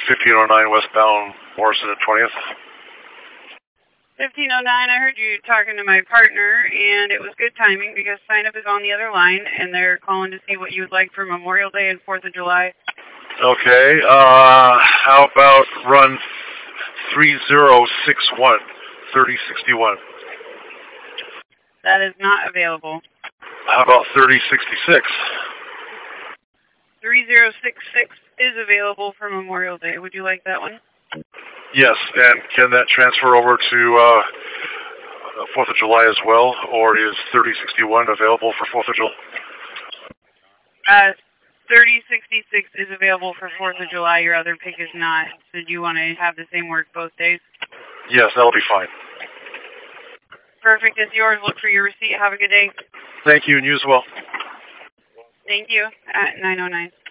1509 westbound Morrison at 20th. 1509, I heard you talking to my partner, and it was good timing because sign-up is on the other line, and they're calling to see what you would like for Memorial Day and 4th of July. Okay, how about run 3061, 3061? That is not available. How about 3066? 3066 is available for Memorial Day. Would you like that one? Yes, and can that transfer over to 4th of July as well, or is 3061 available for 4th of July? 3066 is available for 4th of July. Your other pick is not. So do you want to have the same work both days? Yes, that'll be fine. Perfect. It's yours. Look for your receipt. Have a good day. Thank you, and you as well. Thank you. At 909.